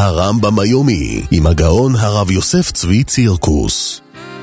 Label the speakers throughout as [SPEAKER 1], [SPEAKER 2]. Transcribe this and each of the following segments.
[SPEAKER 1] הרמב"ם היומי עם הגאון הרב יוסף צבי צירקוס.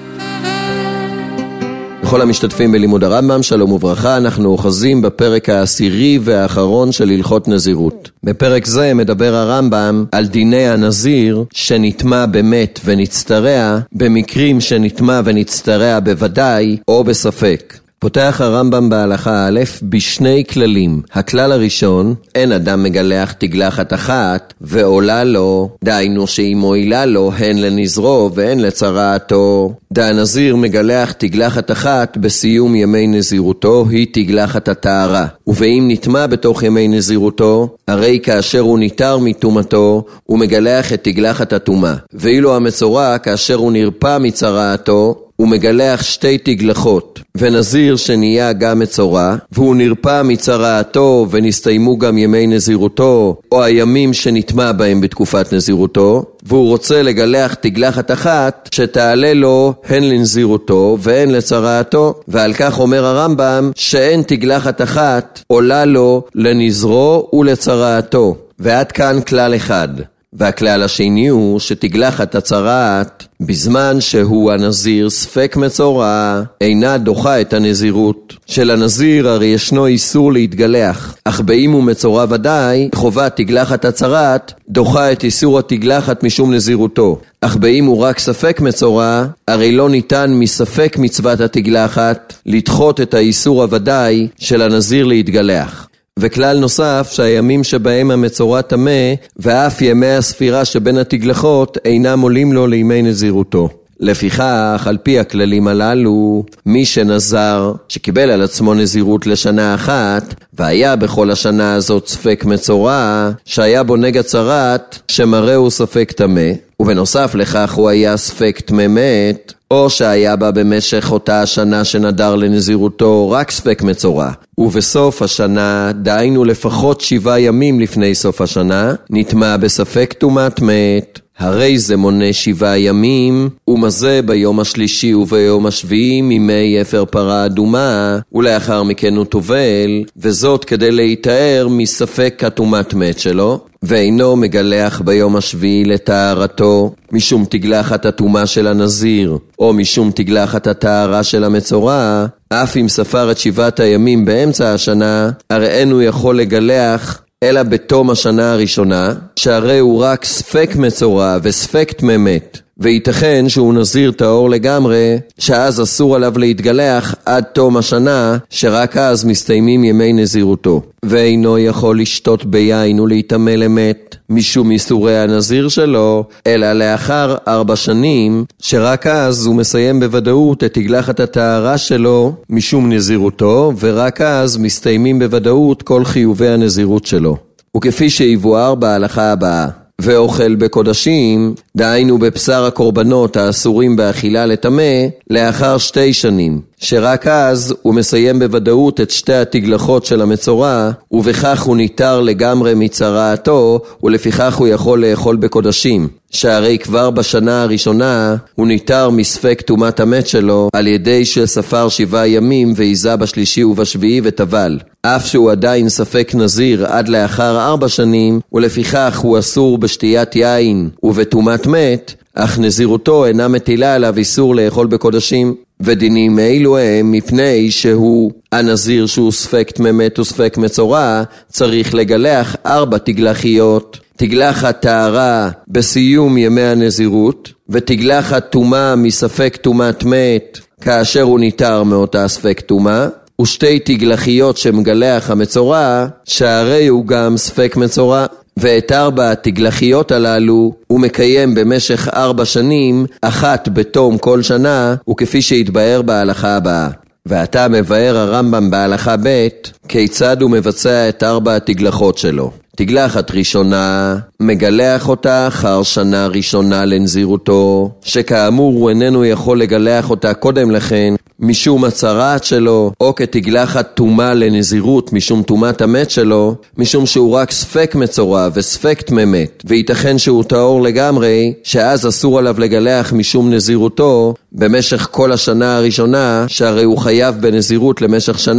[SPEAKER 2] לכל המשתתפים בלימוד הרמב"ם, שלום וברכה. אנחנו אוחזים בפרק העשירי והאחרון של הלכות נזירות. בפרק זה מדבר הרמב"ם על דיני הנזיר שנטמע במת ונצטרע, במקרים שנטמע ונצטרע בוודאי או בספק. פותח הרמב"ם בהלכה א' בשני כללים. הכלל הראשון, אין אדם מגלח תגלחת אחת ועולה לו, דהיינו שהיא מועילה לו הן לנזרו והן לצרעתו. הנזיר מגלח תגלחת אחת בסיום ימי נזירותו, היא תגלחת הטהרה. ואם נטמע בתוך ימי נזירותו, הרי כאשר הוא ניתר מטומאתו, הוא מגלח את תגלחת הטומאה. ואילו המצורע, כאשר הוא נרפא מצרעתו, הוא מגלח שתי תגלחות. ונזיר שנהיה גם מצורע, והוא נרפא מצרעתו ונסתיימו גם ימי נזירותו, או הימים שנטמע בהם בתקופת נזירותו, והוא רוצה לגלח תגלחת אחת שתעלה לו הן לנזירותו והן לצרעתו. ועל כך אומר הרמב"ם שאין תגלחת אחת עולה לו לנזרו ולצרעתו. ועד כאן כלל אחד. והכלל השני הוא שתגלחת הצרעת בזמן שהוא הנזיר ספק מצורע אינה דוחה את הנזירות. של הנזיר הרי ישנו איסור להתגלח, אך באם הוא מצורע ודאי, חובת תגלחת הצרעת דוחה את איסור התגלחת משום נזירותו. אך באם הוא רק ספק מצורע, הרי לא ניתן מספק מצוות התגלחת לדחות את האיסור הוודאי של הנזיר להתגלח. וכלל נוסף שהימים שבהם המצורע טמא ואף ימי הספירה שבין התגלחות אינם עולים לו לימי נזירותו. לפיכך, על פי הכללים הללו, מי שנזר, שקיבל על עצמו נזירות לשנה אחת, והיה בכל השנה הזאת ספק מצורע, שהיה בו נגע צרעת, שמראהו ספק טמא, ובנוסף לכך הוא היה ספק טמא מת, או שהיה בה במשך אותה השנה שנדר לנזירותו רק ספק מצורע. ובסוף השנה, דהיינו לפחות 7 ימים לפני סוף השנה, נטמע בספק טומאת מת, הרי זה מונה 7 ימים, ומזה ביום השלישי וביום השביעי מימי אפר פרה אדומה, ולאחר מכן הוא טובל, וזאת כדי להתאר מספק הטומאת מת שלו, ואינו מגלח ביום השביעי לטהרתו, משום תגלחת הטומאה של הנזיר, או משום תגלחת הטהרה של המצורע, אף אם ספר את 7 הימים באמצע השנה, הרי אין הוא יכול לגלח אלא בתום השנה הראשונה, שהרי הוא רק ספק מצורע וספק טמא מת, וייתכן שהוא נזיר טהור לגמרי, שאז אסור עליו להתגלח עד תום השנה, שרק אז מסתיימים ימי נזירותו. ואינו יכול לשתות ביין ולהיטמא למת, משום איסורי הנזיר שלו, אלא לאחר 4 שנים, שרק אז הוא מסיים בוודאות את תגלחת הטהרה שלו משום נזירותו, ורק אז מסתיימים בוודאות כל חיובי הנזירות שלו. וכפי שיבואר בהלכה הבאה, ואוכל בקודשים, דהיינו בבשר הקורבנות האסורים באכילה לטמא, לאחר 2 שנים, שרק אז הוא מסיים בוודאות את 2 התגלחות של המצורע, ובכך הוא ניתר לגמרי מצרעתו, ולפיכך הוא יכול לאכול בקודשים, שהרי כבר בשנה הראשונה הוא ניתר מספק טומאת המת שלו, על ידי שספר 7 ימים ואיזה בשלישי ובשביעי וטבל. אף שהוא עדיין ספק נזיר עד לאחר 4 שנים, ולפיכך הוא אסור בשתיית יין ובטומאת מת, אך נזירותו אינה מטילה עליו איסור לאכול בקודשים. ודינים אלו הם מפני שהוא הנזיר שהוא ספק טמא מת וספק מצורע, צריך לגלח 4 תגלחיות. תגלחת טהרה בסיום ימי הנזירות, ותגלחת טומאה מספק טומאת מת כאשר הוא ניתר מאותה ספק טומאה, ו2 תגלחיות שמגלח המצורע, שהרי הוא גם ספק מצורע. ואת 4 התגלחיות הללו הוא מקיים במשך 4 שנים, אחת בתום כל שנה, וכפי שהתבאר בהלכה הבאה. ועתה מבאר הרמב"ם בהלכה ב' כיצד הוא מבצע את 4 התגלחות שלו. תגלחת ראשונה, מגלח אותה אחר שנה ראשונה לנזירותו, שכאמור הוא איננו יכול לגלח אותה קודם לכן, משום הצרעת שלו, או כתגלחת טומאה לנזירות משום טומאת המת שלו, משום שהוא רק ספק מצורע וספק טמא מת, וייתכן שהוא טהור לגמרי, שאז אסור עליו לגלח משום נזירותו במשך כל השנה הראשונה, שהרי הוא חייב בנזירות למשך שנה,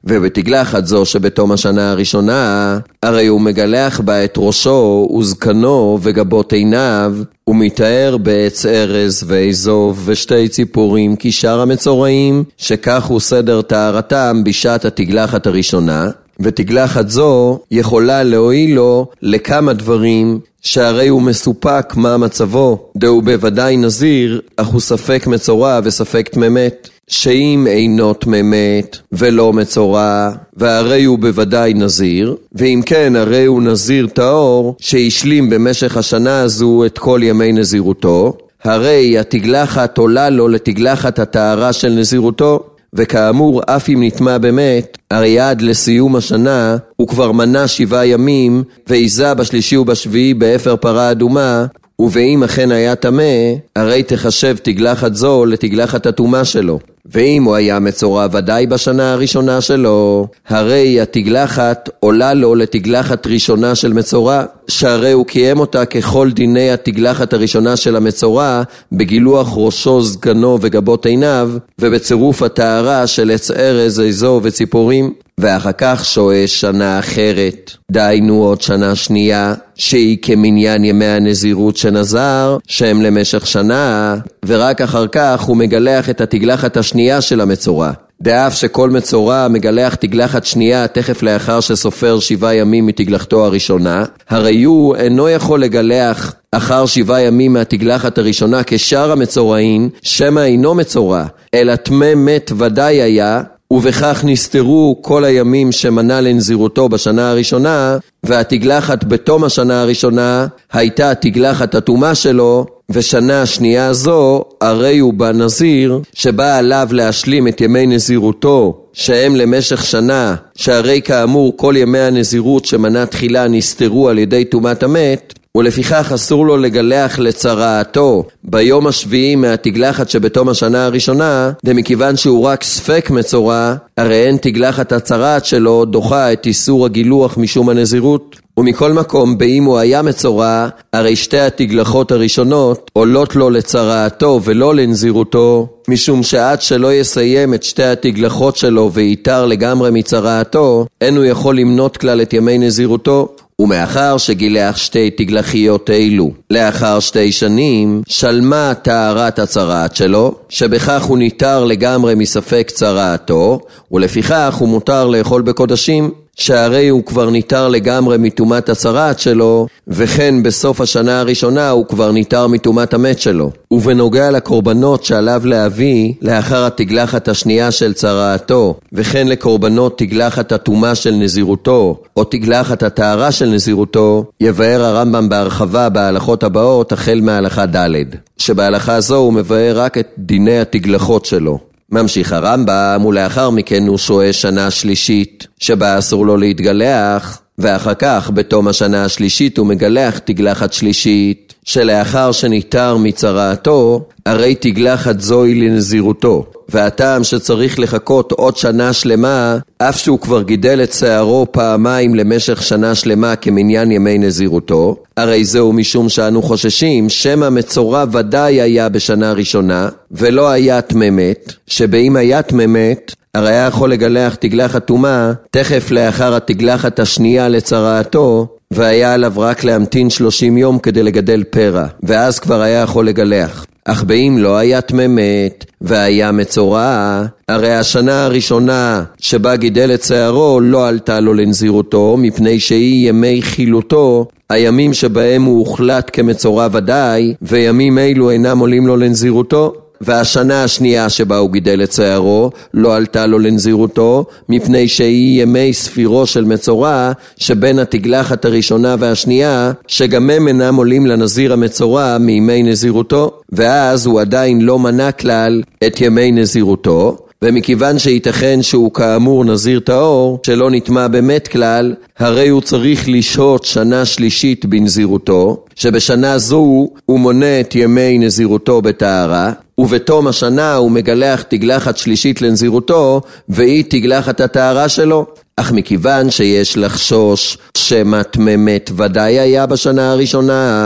[SPEAKER 2] ובתגלחת זו שבתום השנה הראשונה, הרי הוא מגלח בה את ראשו וזקנו וגבות עיניו, ומתאר בעץ ארז ואזוב ושתי ציפורים כשאר המצורעים, שכך הוא סדר טהרתם בשעת התגלחת הראשונה, ותגלחת זו יכולה להועיל לו לכמה דברים, שהרי הוא מסופק מה מצבו, דהו בוודאי נזיר, אך הוא ספק מצורע וספק תממת. שאם אינו תממת ולא מצורע, והרי הוא בוודאי נזיר, ואם כן הרי הוא נזיר טהור שהשלים במשך השנה הזו את כל ימי נזירותו, הרי התגלחת עולה לו לתגלחת הטהרה של נזירותו, וכאמור אף אם נטמע באמת, הרי עד לסיום השנה הוא כבר מנה 7 ימים, ועיזה בשלישי ובשביעי באפר פרה אדומה, ואם אכן היה טמא, הרי תחשב תגלחת זו לתגלחת הטומאה שלו. ואם הוא היה מצורע ודאי בשנה הראשונה שלו, הרי התגלחת עולה לו לתגלחת ראשונה של מצורע, שהרי הוא קיים אותה ככל דיני התגלחת הראשונה של המצורע, בגילוח ראשו, זקנו וגבות עיניו, ובצירוף הטהרה של עץ ארז, אזוב וציפורים. ואחר כך שוהה שנה אחרת, דהיינו עוד שנה שנייה, שהיא כמניין ימי הנזירות שנזר, שהם למשך שנה, ורק אחר כך הוא מגלח את התגלחת השנייה של המצורע. דאף שכל מצורע מגלח תגלחת שנייה תכף לאחר שסופר 7 ימים מתגלחתו הראשונה, הרי הוא אינו יכול לגלח אחר 7 ימים מהתגלחת הראשונה כשאר המצורעים, שמא אינו מצורע, אלא טמא מת ודאי היה, ובכך נסתרו כל הימים שמנה לנזירותו בשנה הראשונה, והתגלחת בתום השנה הראשונה הייתה תגלחת הטומאה שלו, ושנה שנייה זו הרי הוא בנזיר שבא עליו להשלים את ימי נזירותו, שהם למשך שנה, שהרי כאמור כל ימי הנזירות שמנה תחילה נסתרו על ידי טומאת המת, ולפיכך אסור לו לגלח לצרעתו ביום השביעי מהתגלחת שבתום השנה הראשונה, דמכיוון שהוא רק ספק מצורע, הרי אין תגלחת הצרעת שלו דוחה את איסור הגילוח משום הנזירות. ומכל מקום, באם הוא היה מצורע, הרי שתי התגלחות הראשונות עולות לו לצרעתו ולא לנזירותו, משום שעד שלא יסיים את שתי התגלחות שלו ויתר לגמרי מצרעתו, אין הוא יכול למנות כלל את ימי נזירותו. ומאחר שגילח שתי תגלחיות אלו לאחר 2 שנים, שלמה טהרת הצרעת שלו, שבכך הוא ניתר לגמרי מספק צרעתו, ולפיכך הוא מותר לאכול בקודשים, שהרי הוא כבר ניתר לגמרי מטומאת הצרעת שלו, וכן בסוף השנה הראשונה הוא כבר ניתר מטומאת המת שלו. ובנוגע לקורבנות שעליו להביא לאחר התגלחת השנייה של צרעתו, וכן לקורבנות תגלחת הטומאה של נזירותו, או תגלחת הטהרה של נזירותו, יבאר הרמב"ם בהרחבה בהלכות הבאות החל מהלכה ד', שבהלכה זו הוא מבאר רק את דיני התגלחות שלו. ממשיך הרמב"ם, ולאחר מכן הוא שוהה שנה שלישית, שבה אסור לו להתגלח, ואחר כך בתום השנה השלישית הוא מגלח תגלחת שלישית, שלאחר שניתר מצרעתו, הרי תגלחת זוהי לנזירותו. והטעם שצריך לחכות עוד שנה שלמה, אף שהוא כבר גידל את שערו פעמיים למשך שנה שלמה כמניין ימי נזירותו, הרי זהו משום שאנו חוששים שמא מצורע ודאי היה בשנה ראשונה, ולא היה תממת, שבאם היה תממת, הרי היה יכול לגלח תגלחת טומאה תכף לאחר התגלחת השנייה לצרעתו, והיה עליו רק להמתין 30 יום כדי לגדל פרע, ואז כבר היה יכול לגלח. אך באם לא היה תממת והיה מצורע, הרי השנה הראשונה שבה גידל את שערו לא עלתה לו לנזירותו, מפני שהיא ימי חילותו, הימים שבהם הוא הוחלט כמצורע ודאי, וימים אלו אינם עולים לו לנזירותו. והשנה השנייה שבה הוא גידל את שערו לא עלתה לו לנזירותו, מפני שהיא ימי ספירו של מצורע שבין התגלחת הראשונה והשנייה, שגם הם אינם עולים לנזיר המצורע מימי נזירותו, ואז הוא עדיין לא מנה כלל את ימי נזירותו. ומכיוון שייתכן שהוא כאמור נזיר טהור שלא נטמע באמת כלל, הרי הוא צריך לשהות שנה שלישית בנזירותו, שבשנה זו הוא מונה את ימי נזירותו בטהרה, ובתום השנה הוא מגלח תגלחת שלישית לנזירותו, והיא תגלחת הטהרה שלו. אך מכיוון שיש לחשוש שמא תממת ודאי היה בשנה הראשונה,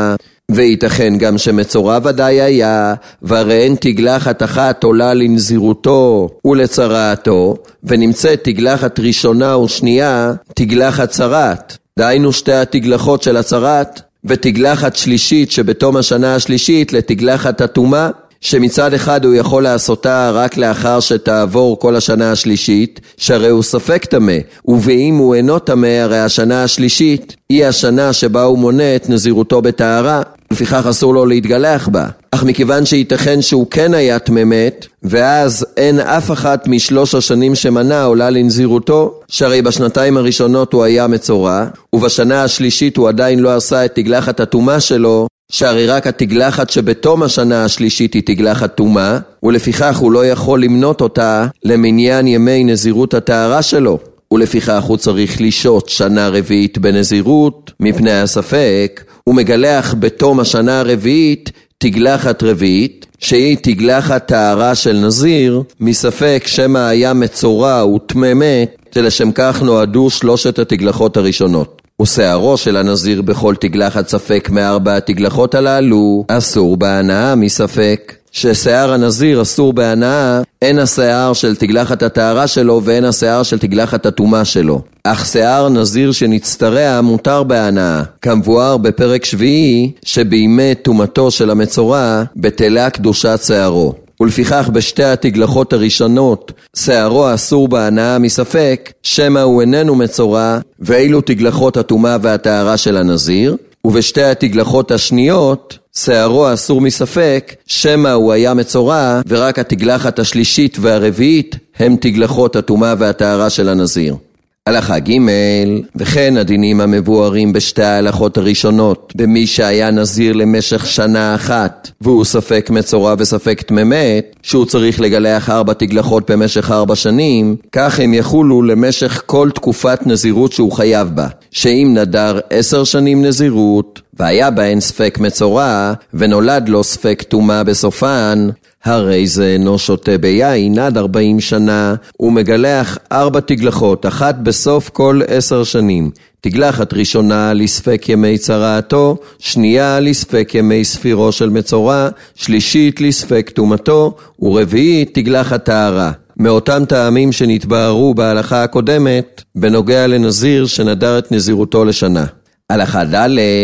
[SPEAKER 2] וייתכן גם שמצורע ודאי היה, והרי אין תגלחת אחת עולה לנזירותו ולצרעתו, ונמצאת תגלחת ראשונה ושנייה, תגלחת צרעת. דהיינו שתי התגלחות של הצרעת, ותגלחת שלישית שבתום השנה השלישית לתגלחת הטומאה, שמצד אחד הוא יכול לעשותה רק לאחר שתעבור כל השנה השלישית, שהרי הוא ספק טמא, ובאם הוא אינו טמא, הרי השנה השלישית היא השנה שבה הוא מונה את נזירותו בטהרה, לפיכך אסור לו להתגלח בה. אך מכיוון שייתכן שהוא כן היה טמא-מת, ואז אין אף אחת משלוש השנים שמנה עולה לנזירותו, שהרי בשנתיים הראשונות הוא היה מצורע, ובשנה השלישית הוא עדיין לא עשה את תגלחת הטומאה שלו, שהרי רק התגלחת שבתום השנה השלישית היא תגלחת טומאה, ולפיכך הוא לא יכול למנות אותה למניין ימי נזירות הטהרה שלו, ולפיכך הוא צריך לשהות שנה רביעית בנזירות מפני הספק, ומגלח בתום השנה הרביעית תגלחת רביעית, שהיא תגלחת טהרה של נזיר, מספק שמא היה מצורע וטמא-מת, שלשם כך נועדו שלושת התגלחות הראשונות. ושערו של הנזיר בכל תגלחת ספק מארבע התגלחות הללו אסור בהנאה מספק. ששיער הנזיר אסור בהנאה, אין השיער של תגלחת הטהרה שלו ואין השיער של תגלחת הטומאה שלו. אך שיער נזיר שנצטרע מותר בהנאה, כמבואר בפרק שביעי שבימי טומאתו של המצורע בטלה קדושת שיערו. ולפיכך בשתי התגלחות הראשונות שיערו אסור בהנאה מספק, שמא הוא איננו מצורע, ואילו תגלחות הטומאה והטהרה של הנזיר, ובשתי התגלחות השניות שיערו אסור מספק, שמא הוא היה מצורע, ורק התגלחת השלישית והרביעית הם תגלחות הטומאה והטהרה של הנזיר. הלכה ג' וכן הדינים המבוארים בשתי ההלכות הראשונות, במי שהיה נזיר למשך שנה אחת, והוא ספק מצורע וספק טמא-מת, שהוא צריך לגלח 4 תגלחות במשך 4 שנים, כך הם יחולו למשך כל תקופת נזירות שהוא חייב בה, שאם נדר 10 שנים נזירות, והיה בהן ספק מצורע, ונולד לו ספק טומאה בסופן, הרי זה אינו שותה ביין עד 40 שנה, ומגלח 4 תגלחות, אחת בסוף כל 10 שנים. תגלחת ראשונה לספק ימי צרעתו, שנייה לספק ימי ספירו של מצורע, שלישית לספק טומאתו, ורביעית תגלחת טהרה. מאותם טעמים שנתבהרו בהלכה הקודמת, בנוגע לנזיר שנדר את נזירותו לשנה. הלכה ד'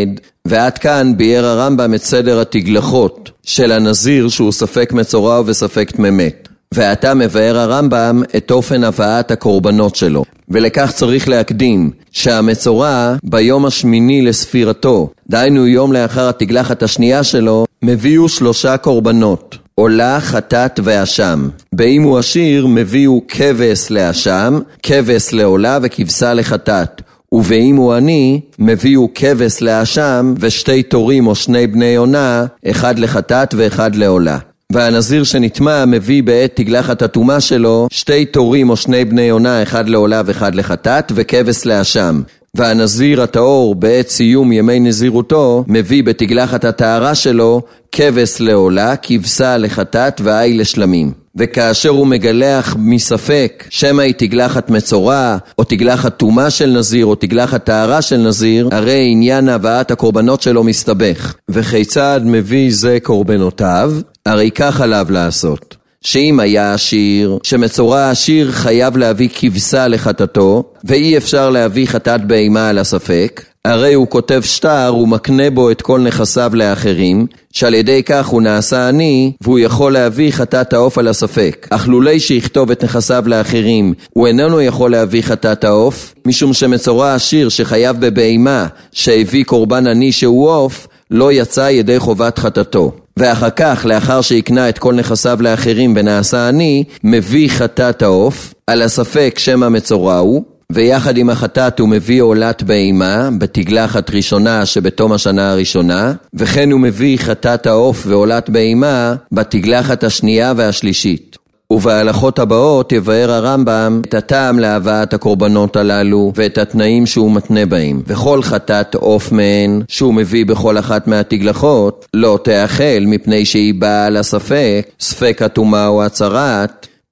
[SPEAKER 2] ועד כאן ביאר הרמב"ם את סדר התגלחות של הנזיר שהוא ספק מצורע וספק טמא-מת. ועתה מבאר הרמב"ם את אופן הבאת הקורבנות שלו. ולכך צריך להקדים שהמצורע ביום השמיני לספירתו, דהיינו יום לאחר התגלחת השנייה שלו, מביאו 3 קורבנות. עולה, חטאת ואשם. באם הוא עשיר מביאו כבש לאשם, כבש לעולה וכבשה לחטאת. ובאם הוא עני, מביאו כבש לאשם ושתי תורים או 2 בני עונה, אחד לחטאת ואחד לעולה. והנזיר שנטמא מביא בעת תגלחת הטומאה שלו 2 תורים או 2 בני עונה, אחד לעולה ואחד לחטאת, וכבש לאשם. והנזיר הטהור בעת סיום ימי נזירותו מביא בתגלחת הטהרה שלו כבש לעולה, כבשה לחטאת ועי לשלמים. וכאשר הוא מגלח מספק שמא היא תגלחת מצורע או תגלחת טומאה של נזיר או תגלחת טהרה של נזיר, הרי עניין הבאת הקורבנות שלו מסתבך. וכיצד מביא זה קורבנותיו? הרי כך עליו לעשות. שאם היה עשיר, שמצורע עשיר חייב להביא כבשה לחטאתו, ואי אפשר להביא חטאת בהמה על הספק, הרי הוא כותב שטר ומקנה בו את כל נכסיו לאחרים, שעל ידי כך הוא נעשה עני, והוא יכול להביא חטאת העוף על הספק. אך לולי שיכתוב את נכסיו לאחרים, הוא איננו יכול להביא חטאת העוף, משום שמצורע עשיר שחייב בבהמה, שהביא קורבן עני שהוא עוף, לא יצא ידי חובת חטאתו. ואחר כך, לאחר שיקנה את כל נכסיו לאחרים ונעשה עני, מביא חטאת העוף, על הספק שמא מצורע הוא, ויחד עם החטאת הוא מביא עולת בהמה בתגלחת ראשונה שבתום השנה הראשונה, וכן הוא מביא חטאת העוף ועולת בהמה בתגלחת השנייה והשלישית. ובהלכות הבאות יבאר הרמב"ם את הטעם להבאת הקורבנות הללו ואת התנאים שהוא מתנה בהם. וכל חטאת עוף מהן שהוא מביא בכל אחת מהתגלחות לא תאכל, מפני שהיא באה על הספק, ספק הטומאה או הצרעת,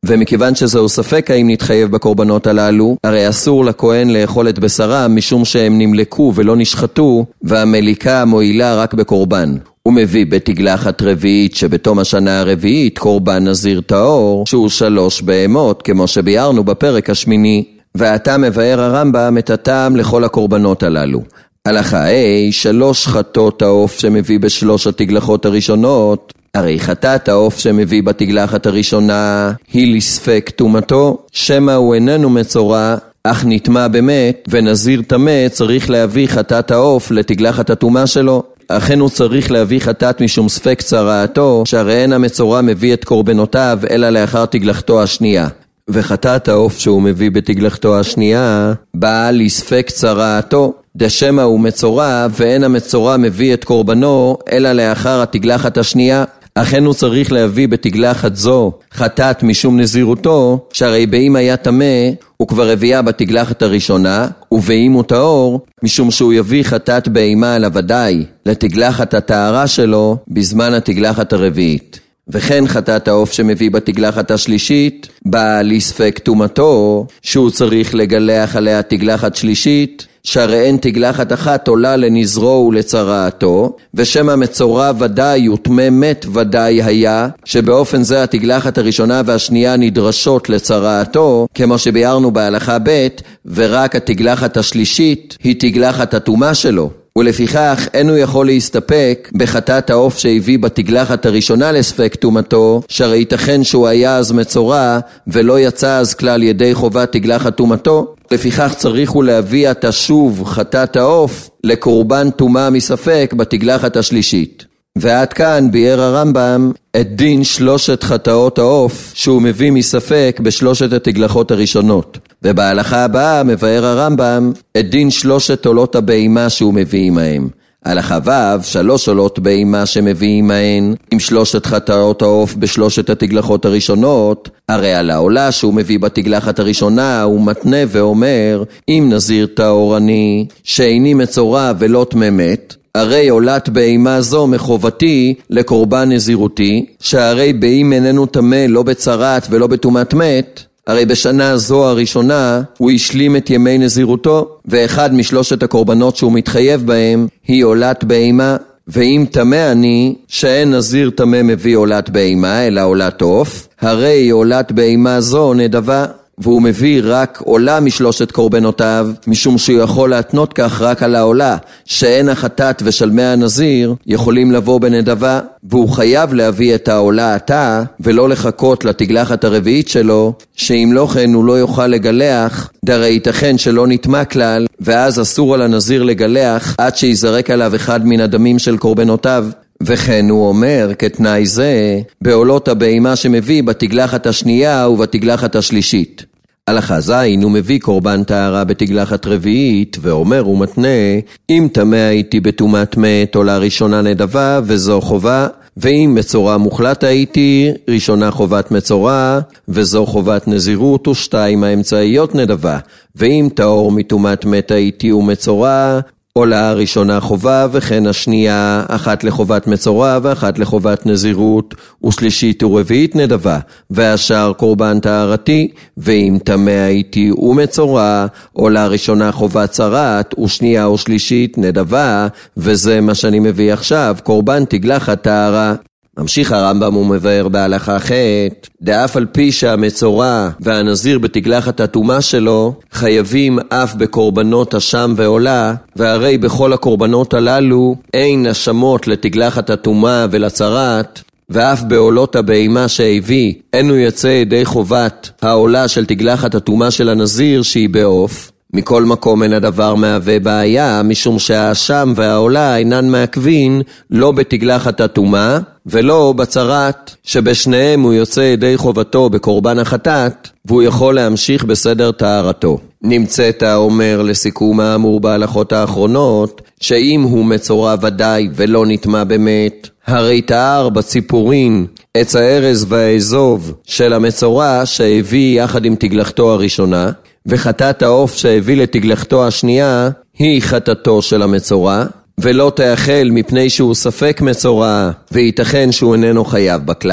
[SPEAKER 2] ומכיוון שזהו ספק האם נתחייב בקורבנות הללו, הרי אסור לכהן לאכול את בשרם משום שהם נמלקו ולא נשחטו, והמליקה מועילה רק בקורבן. הוא מביא בתגלחת רביעית שבתום השנה הרביעית קורבן נזיר טהור, שהוא 3 בהמות, כמו שביארנו בפרק השמיני. ועתה מבאר הרמב"ם את הטעם לכל הקורבנות הללו. הלכה 3 חטות העוף שמביא ב3 התגלחות הראשונות, הרי חטאת העוף שמביא בתגלחת הראשונה היא לספק טומאתו, שמא הוא איננו מצורע, אך נטמע באמת, ונזיר טמא צריך להביא חטאת העוף לתגלחת הטומאה שלו. אכן הוא צריך להביא חטאת משום ספק צרעתו, שהרי אין המצורע מביא את קורבנותיו אלא לאחר תגלחתו השנייה. וחטאת העוף שהוא מביא בתגלחתו השנייה באה לספק צרעתו, דשמא הוא מצורע ואין המצורע מביא את קורבנו אלא לאחר התגלחת השנייה. אכן הוא צריך להביא בתגלחת זו חטאת משום נזירותו, שהרי באם היה טמא הוא כבר הביאה בתגלחת הראשונה, ובאם הוא טהור משום שהוא יביא חטאת בהמה על הוודאי לתגלחת הטהרה שלו בזמן התגלחת הרביעית. וכן חטאת העוף שמביא בתגלחת השלישית באה לספק טומאתו, שהוא צריך לגלח עליה תגלחת שלישית, שהרי אין תגלחת אחת עולה לנזרו ולצרעתו, ושם המצורע ודאי וטמא מת ודאי היה, שבאופן זה התגלחת הראשונה והשנייה נדרשות לצרעתו, כמו שביארנו בהלכה ב', ורק התגלחת השלישית היא תגלחת הטומאה שלו. ולפיכך אין הוא יכול להסתפק בחטאת העוף שהביא בתגלחת הראשונה לספק טומאתו, שהרי ייתכן שהוא היה אז מצורע ולא יצא אז כלל ידי חובת תגלחת טומאתו. לפיכך צריך הוא להביא תשוב חטאת העוף לקורבן טומאה מספק בתגלחת השלישית. ועד כאן ביאר הרמב"ם את דין 3 חטאות העוף שהוא מביא מספק ב3 התגלחות הראשונות. ובהלכה הבאה מבאר הרמב"ם את דין 3 עולות הבהמה שהוא מביא עמהם. הלכה ו' 3 עולות בהמה שמביא עמהן עם 3 חטאות העוף ב3 התגלחות הראשונות. הרי על העולה שהוא מביא בתגלחת הראשונה הוא מתנה ואומר, אם נזיר טהור אני שאיני מצורע ולא טמא מת, הרי עולת בהמה זו מחובתי לקורבן נזירותי, שהרי בהים איננו טמא לא בצרעת ולא בטומאת מת, הרי בשנה זו הראשונה הוא השלים את ימי נזירותו, ואחד מ3 הקורבנות שהוא מתחייב בהם היא עולת בהמה. ואם טמא אני שאין נזיר טמא מביא עולת בהמה אלא עולת עוף, הרי עולת בהמה זו נדבה. והוא מביא רק עולה מ3 קורבנותיו, משום שהוא יכול להתנות כך רק על העולה, שאין החטאת ושלמי הנזיר יכולים לבוא בנדבה, והוא חייב להביא את העולה עתה, ולא לחכות לתגלחת הרביעית שלו, שאם לא כן הוא לא יוכל לגלח, דרי ייתכן שלא נטמע כלל, ואז אסור על הנזיר לגלח עד שיזרק עליו אחד מן הדמים של קורבנותיו. וכן הוא אומר כתנאי זה בעולות הבהמה שמביא בתגלחת השנייה ובתגלחת השלישית. הלכה ז' הוא מביא קורבן טהרה בתגלחת רביעית ואומר ומתנה, אם טמא הייתי בטומאת מת עולה ראשונה נדבה וזו חובה, ואם מצורע מוחלט הייתי ראשונה חובת מצורע וזו חובת נזירות ושתיים האמצעיות נדבה, ואם טהור מטומאת מת הייתי ומצורע עולה הראשונה חובה וכן השנייה, אחת לחובת מצורע ואחת לחובת נזירות, ושלישית ורביעית נדבה, והשאר קורבן טהרתי. ואם טמא הייתי ומצורע עולה ראשונה חובת צרעת ושנייה ושלישית נדבה, וזה מה שאני מביא עכשיו, קורבן תגלחת טהרה. ממשיך הרמב"ם ומבאר בהלכה ח' דאף על פי שהמצורע והנזיר בתגלחת הטומאה שלו חייבים אף בקורבנות אשם ועולה, והרי בכל הקורבנות הללו אין אשמות לתגלחת הטומאה ולצרעת, ואף בעולות הבהמה שהביא אינו יצא ידי חובת העולה של תגלחת הטומאה של הנזיר שהיא בעוף. מכל מקום אין הדבר מהווה בעיה, משום שהאשם והעולה אינן מעכבין לא בתגלחת הטומאה ולא בצרעת, שבשניהם הוא יוצא ידי חובתו בקורבן החטאת, והוא יכול להמשיך בסדר טהרתו. נמצאת האומר לסיכום האמור בהלכות האחרונות, שאם הוא מצורע ודאי ולא נטמע באמת, הרי טהר בציפורין עץ הארז והאזוב של המצורע שהביא יחד עם תגלחתו הראשונה, וחטאת העוף שהביא לתגלחתו השנייה היא חטאתו של המצורע, ולא תאכל מפני שהוא ספק מצורע וייתכן שהוא איננו חייב בכלל.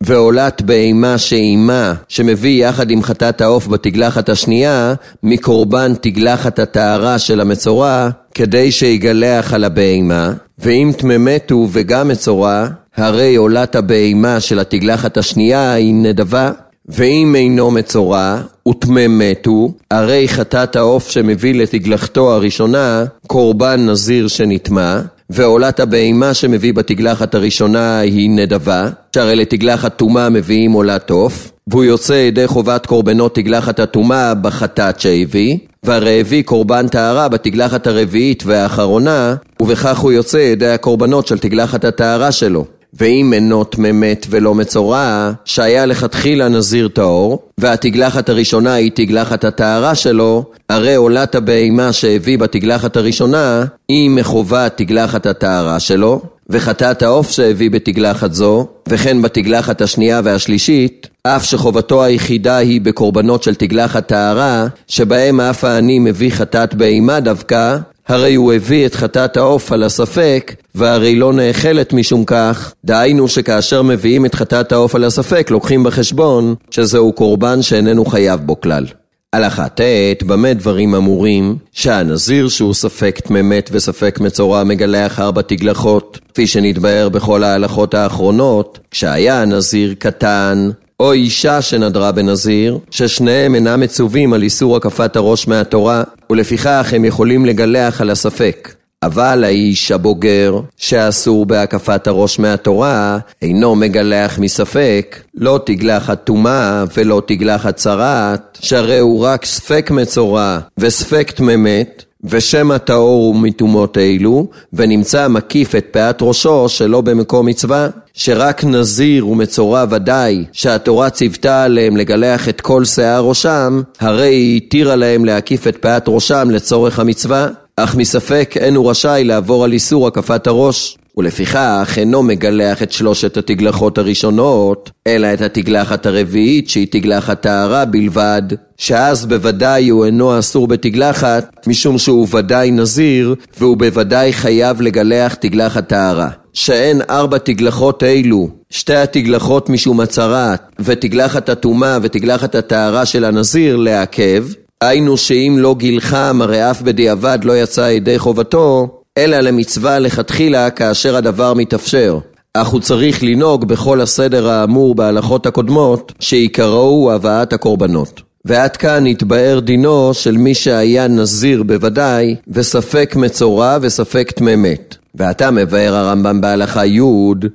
[SPEAKER 2] ועולת בהמה שאימה שמביא יחד עם חטאת העוף בתגלחת השנייה מקורבן תגלחת הטהרה של המצורע כדי שיגלח על הבהמה, ואם תממתו וגם מצורע, הרי עולת הבהמה של התגלחת השנייה היא נדבה, ואם אינו מצורע ותממתו, הרי חטאת העוף שמביא לתגלחתו הראשונה קורבן נזיר שנטמא, ועולת הבהמה שמביא בתגלחת הראשונה היא נדבה, שהרי לתגלחת טומאה מביאים עולת עוף, והוא יוצא ידי חובת קורבנות תגלחת הטומאה בחטאת שהביא, והרי הביא קורבן טהרה בתגלחת הרביעית והאחרונה, ובכך הוא יוצא ידי הקורבנות של תגלחת הטהרה שלו. ואם אינו תממת ולא מצורע, שהיה לכתחילה נזיר טהור, והתגלחת הראשונה היא תגלחת הטהרה שלו, הרי עולת הבהמה שהביא בתגלחת הראשונה, היא מחובת תגלחת הטהרה שלו, וחטאת העוף שהביא בתגלחת זו, וכן בתגלחת השנייה והשלישית, אף שחובתו היחידה היא בקורבנות של תגלחת טהרה, שבהם אף העני מביא חטאת בהמה דווקא, הרי הוא הביא את חטאת העוף על הספק, והרי לא נאכלת משום כך, דהיינו שכאשר מביאים את חטאת העוף על הספק, לוקחים בחשבון שזהו קורבן שאיננו חייב בו כלל. הלכה ט' במה דברים אמורים? שהנזיר שהוא ספק תממת וספק מצורע מגלח 4 תגלחות, כפי שנתבהר בכל ההלכות האחרונות, כשהיה הנזיר קטן, או אישה שנדרה בנזיר, ששניהם אינם מצווים על איסור הקפת הראש מהתורה, ולפיכך הם יכולים לגלח על הספק. אבל האיש הבוגר, שאסור בהקפת הראש מהתורה, אינו מגלח מספק, לא תגלחת טומאה ולא תגלחת צרעת, שהרי הוא רק ספק מצורע וספק תממת, ושם הטהור הוא מטומאות אלו, ונמצא מקיף את פאת ראשו שלא במקום מצווה, שרק נזיר ומצורע ודאי, שהתורה ציוותה עליהם לגלח את כל שיער ראשם, הרי היא התירה להם להקיף את פאת ראשם לצורך המצווה, אך מספק אין הוא רשאי לעבור על איסור הקפת הראש. ולפיכך אינו מגלח את 3 התגלחות הראשונות, אלא את התגלחת הרביעית שהיא תגלחת טהרה בלבד, שאז בוודאי הוא אינו אסור בתגלחת, משום שהוא ודאי נזיר, והוא בוודאי חייב לגלח תגלחת טהרה. שאין 4 תגלחות אלו, 2 התגלחות משום הצרת, ותגלחת הטומאה ותגלחת הטהרה של הנזיר לעכב, היינו שאם לא גילחם הרי אף בדיעבד לא יצא ידי חובתו, אלא למצווה לכתחילה כאשר הדבר מתאפשר. אך הוא צריך לנהוג בכל הסדר האמור בהלכות הקודמות, שעיקרו הוא הבאת הקורבנות. ועד כאן התבאר דינו של מי שהיה נזיר בוודאי, וספק מצורע וספק תממת. ועתה מבאר הרמב"ם בהלכה י'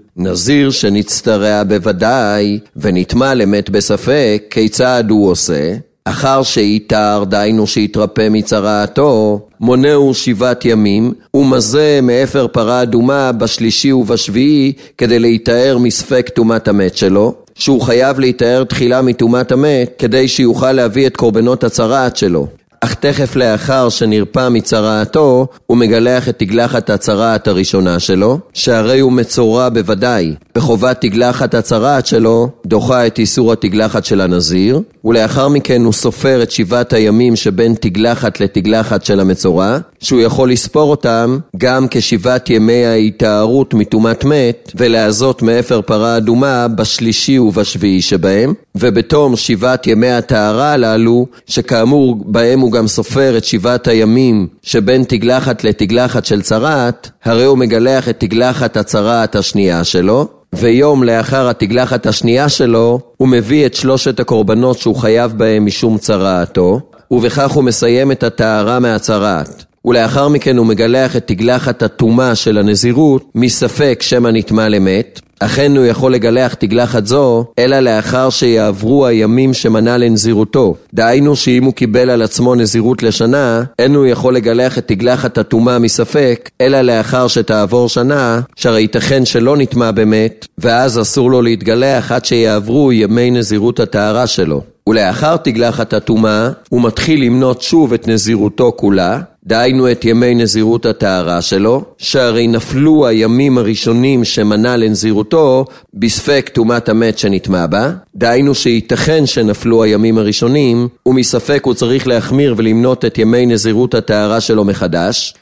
[SPEAKER 2] נזיר שנצטרע בוודאי, ונטמא למת בספק, כיצד הוא עושה? אחר שיתר, דיינו שיתרפא מצרעתו, מונהו 7 ימים, ומזה מאפר פרה אדומה בשלישי ובשביעי, כדי להתאר מספק טומאת המת שלו, שהוא חייב להתאר תחילה מטומאת המת, כדי שיוכל להביא את קורבנות הצרעת שלו. אך תכף לאחר שנרפא מצרעתו, הוא מגלח את תגלחת הצרעת הראשונה שלו, שהרי הוא מצורע בוודאי. בחובת תגלחת הצרעת שלו, דוחה את איסור התגלחת של הנזיר, ולאחר מכן הוא סופר את 7 הימים שבין תגלחת לתגלחת של המצורע, שהוא יכול לספור אותם גם כ7 ימי ההתארות מטומאת מת, ולעזות מאפר פרה אדומה בשלישי ובשביעי שבהם, ובתום 7 ימי הטהרה הללו, שכאמור בהם הוא גם סופר את 7 הימים שבין תגלחת לתגלחת של צרעת, הרי הוא מגלח את תגלחת הצרעת השנייה שלו, ויום לאחר התגלחת השנייה שלו, הוא מביא את 3 הקורבנות שהוא חייב בהם משום צרעתו, ובכך הוא מסיים את הטהרה מהצרעת. ולאחר מכן הוא מגלח את תגלחת הטומאה של הנזירות מספק שמא נטמא למת, אכן הוא יכול לגלח תגלחת זו, אלא לאחר שיעברו הימים שמנה לנזירותו. דהיינו שאם הוא קיבל על עצמו נזירות לשנה, אין הוא יכול לגלח את תגלחת הטומאה מספק, אלא לאחר שתעבור שנה, שהרי ייתכן שלא נטמא באמת, ואז אסור לו להתגלח עד שיעברו ימי נזירות הטהרה שלו. ולאחר תגלחת הטומאה, הוא מתחיל למנות שוב את נזירותו כולה, דהיינו את ימי נזירות הטהרה שלו, שהרי נפלו הימים הראשונים שמנה לנזירותו בספק טומאת המת שנטמא בה, דהיינו שייתכן שנפלו הימים הראשונים, ומספק הוא צריך להחמיר ולמנות את ימי נזירות הטהרה שלו מחדש,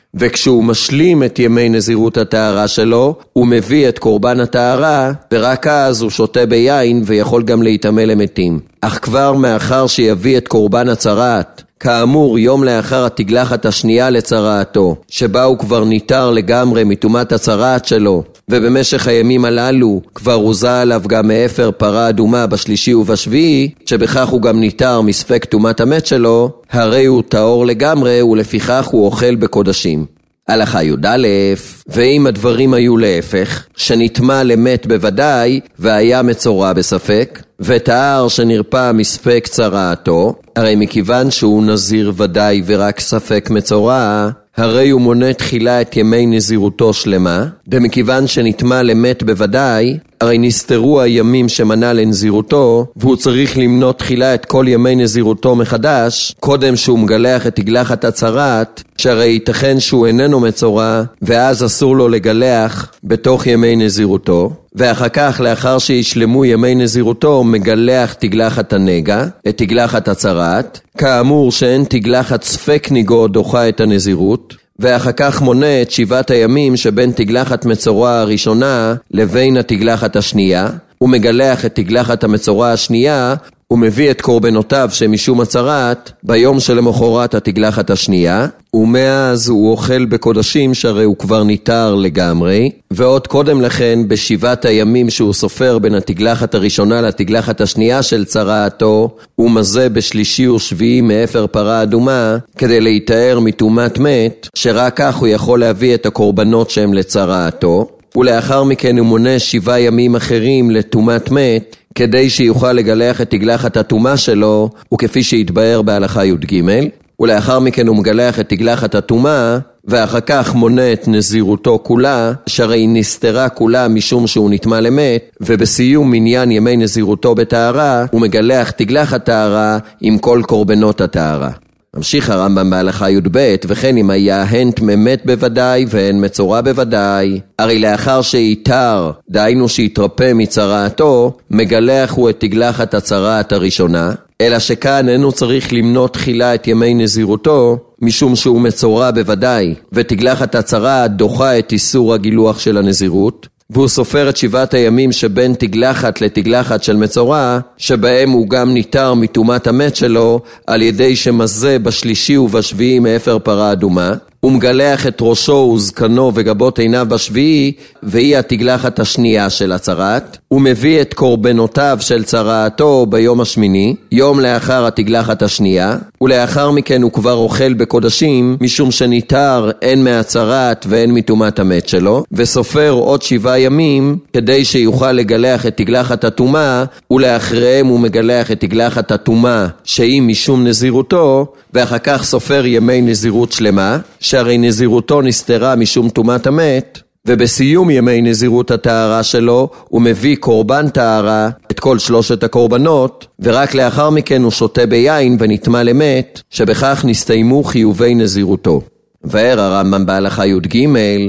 [SPEAKER 2] וכשהוא משלים את ימי נזירות הטהרה שלו, הוא מביא את קורבן הטהרה, ורק אז הוא שותה ביין ויכול גם להיטמא למתים. אך כבר מאחר שיביא את קורבן הצרעת, כאמור יום לאחר התגלחת השנייה לצרעתו, שבה הוא כבר ניתר לגמרי מטומאת הצרעת שלו, ובמשך הימים הללו כבר הוזע עליו גם מאפר פרה אדומה בשלישי ובשביעי, שבכך הוא גם ניתר מספק טומאת המת שלו, הרי הוא טהור לגמרי ולפיכך הוא אוכל בקודשים. הלכה י"א, ואם הדברים היו להפך, שנטמא למת בוודאי והיה מצורע בספק, וטהר שנרפא מספק צרעתו, הרי מכיוון שהוא נזיר ודאי ורק ספק מצורע, הרי הוא מונה תחילה את ימי נזירותו שלמה, ומכיוון שנטמא למת בוודאי, הרי נסתרו הימים שמנה לנזירותו, והוא צריך למנות תחילה את כל ימי נזירותו מחדש, קודם שהוא מגלח את תגלחת הצרעת, שהרי ייתכן שהוא איננו מצורע, ואז אסור לו לגלח בתוך ימי נזירותו, ואחר כך לאחר שישלמו ימי נזירותו מגלח תגלחת הנגע, את תגלחת הצרעת, כאמור שאין תגלחת ספק ניגו דוחה את הנזירות, ואחר כך מונה את 7 הימים שבין תגלחת מצורע הראשונה לבין התגלחת השנייה, הוא מגלח את תגלחת המצורע השנייה, הוא מביא את קורבנותיו שמשום הצרעת ביום שלמחרת התגלחת השנייה, ומאז הוא אוכל בקודשים שהרי הוא כבר ניתר לגמרי, ועוד קודם לכן ב7 הימים שהוא סופר בין התגלחת הראשונה לתגלחת השנייה של צרעתו, הוא מזה בשלישי ושביעי מאפר פרה אדומה, כדי להיטהר מטומאת מת, שרק כך הוא יכול להביא את הקורבנות שהם לצרעתו, ולאחר מכן הוא מונה 7 ימים אחרים לטומאת מת, כדי שיוכל לגלח את תגלחת הטומאה שלו, וכפי שהתבאר בהלכה י"ג, ולאחר מכן הוא מגלח את תגלחת הטומאה, ואחר כך מונה את נזירותו כולה, שהרי נסתרה כולה משום שהוא נטמא למת, ובסיום מניין ימי נזירותו בטהרה, הוא מגלח תגלחת טהרה עם כל קורבנות הטהרה. ממשיך הרמב"ם בהלכה י"ב, וכן אם היה הן טמא מת בוודאי והן מצורע בוודאי, הרי לאחר שיתר, דהיינו שיתרפא מצרעתו, מגלח הוא את תגלחת הצרעת הראשונה, אלא שכאן אינו צריך למנות תחילה את ימי נזירותו, משום שהוא מצורע בוודאי, ותגלחת הצרעת דוחה את איסור הגילוח של הנזירות, והוא סופר את 7 הימים שבין תגלחת לתגלחת של מצורע, שבהם הוא גם ניתר מטומאת המת שלו, על ידי שמזה בשלישי ובשביעי מאפר פרה אדומה, הוא מגלח את ראשו וזקנו וגבות עיניו בשביעי, והיא התגלחת השנייה של הצרעת. הוא מביא את קורבנותיו של צרעתו ביום השמיני, יום לאחר התגלחת השנייה, ולאחר מכן הוא כבר אוכל בקודשים, משום שניתר הן מהצרעת והן מטומאת המת שלו, וסופר עוד 7 ימים, כדי שיוכל לגלח את תגלחת הטומאה, ולאחריהם הוא מגלח את תגלחת הטומאה, שהיא משום נזירותו, ואחר כך סופר ימי נזירות שלמה, שהרי נזירותו נסתרה משום טומאת המת, ובסיום ימי נזירות הטהרה שלו הוא מביא קורבן טהרה, את כל 3 הקורבנות, ורק לאחר מכן הוא שותה ביין ונטמא למת, שבכך נסתיימו חיובי נזירותו. ואר הרמב"ם בהלכה י"ג,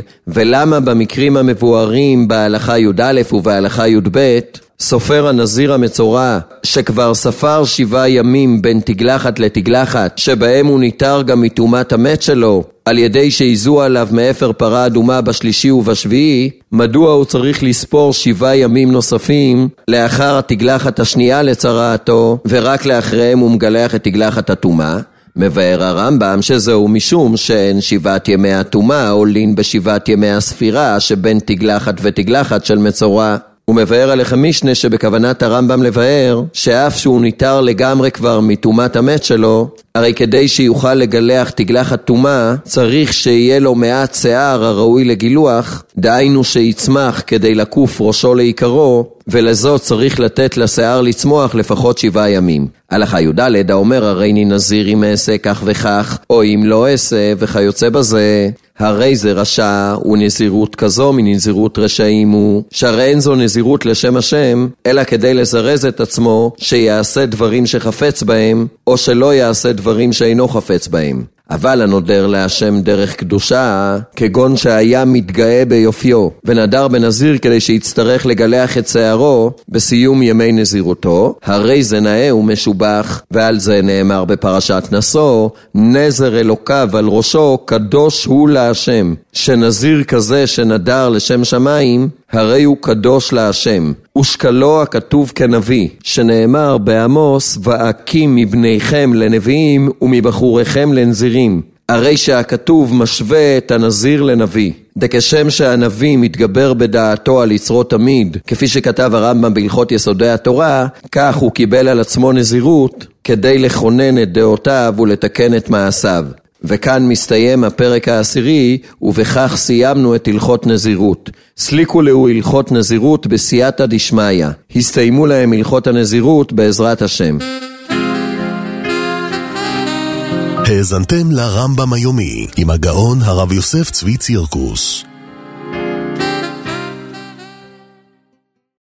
[SPEAKER 2] ולמה במקרים המבוארים בהלכה י"א ובהלכה י"ב, סופר הנזיר המצורע, שכבר ספר 7 ימים בין תגלחת לתגלחת, שבהם הוא ניתר גם מטומאת המת שלו, על ידי שיזו עליו מאפר פרה אדומה בשלישי ובשביעי, מדוע הוא צריך לספור 7 ימים נוספים לאחר התגלחת השנייה לצרעתו, ורק לאחריהם הוא מגלח את תגלחת הטומאה? מבאר הרמב"ם שזהו משום שאין 7 ימי הטומאה עולין ב7 ימי הספירה שבין תגלחת ותגלחת של מצורע. הוא מבאר עליכם משנה שבכוונת הרמב"ם לבאר שאף שהוא ניתר לגמרי כבר מטומאת המת שלו, הרי כדי שיוכל לגלח תגלחת טומאה צריך שיהיה לו מעט שיער הראוי לגילוח, דהיינו שיצמח כדי לקוף ראשו לעיקרו, ולזאת צריך לתת לשיער לצמוח לפחות 7 ימים. הלכה י"ד האומר הרי אני נזיר אם אעשה כך וכך, או אם לא אעשה וכיוצא בזה, הרי זה רשע, ונזירות כזו מנזירות רשעים הוא, שהרי אין זו נזירות לשם השם, אלא כדי לזרז את עצמו שיעשה דברים שחפץ בהם, או שלא יעשה דברים שאינו חפץ בהם. אבל הנודר להשם דרך קדושה, כגון שהיה מתגאה ביופיו, ונדר בנזיר כדי שיצטרך לגלח את שערו בסיום ימי נזירותו, הרי זה נאה ומשובח, ועל זה נאמר בפרשת נשוא, נזר אלוקיו על ראשו קדוש הוא להשם. שנזיר כזה שנדר לשם שמיים, הרי הוא קדוש להשם. ושקלו הכתוב כנביא, שנאמר בעמוס, ואקים מבניכם לנביאים ומבחוריכם לנזירים. הרי שהכתוב משווה את הנזיר לנביא. דכשם שהנביא מתגבר בדעתו על יצרו תמיד, כפי שכתב הרמב"ם בהלכות יסודי התורה, כך הוא קיבל על עצמו נזירות, כדי לכונן את דעותיו ולתקן את מעשיו. וכאן מסתיים הפרק העשירי, ובכך סיימנו את הלכות נזירות. סליקו לו הלכות נזירות בסייעתא דשמיא. הסתיימו להם הלכות הנזירות בעזרת השם.
[SPEAKER 1] האזנתם לרמב"ם היומי עם הגאון הרב יוסף צבי צירקוס.